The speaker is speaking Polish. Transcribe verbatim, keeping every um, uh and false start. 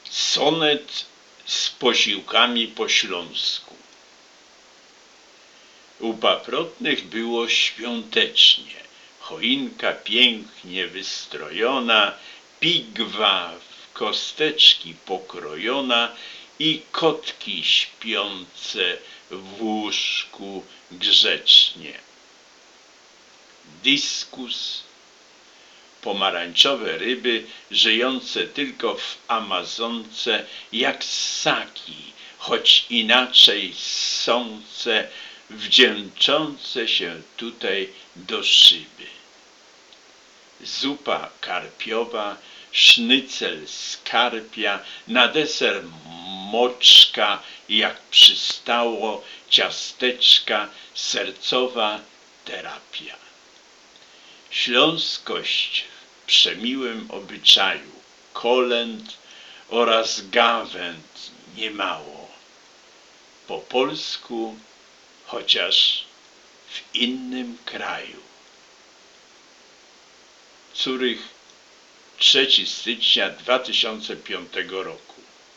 Sonet z posiłkami po śląsku. U Paprotnych było świątecznie, choinka pięknie wystrojona, pigwa w kosteczki pokrojona i kotki śpiące w łóżku grzecznie. Dyskus, pomarańczowe ryby, żyjące tylko w Amazonce, jak ssaki, choć inaczej ssące, wdzięczące się tutaj do szyby. Zupa karpiowa, sznycel z karpia, na deser moczka, jak przystało, ciasteczka, sercowa terapia. Śląskość w przemiłym obyczaju, kolęd oraz gawęd niemało. Po polsku, chociaż w innym kraju. Curych, trzeciego stycznia dwa tysiące piątego roku.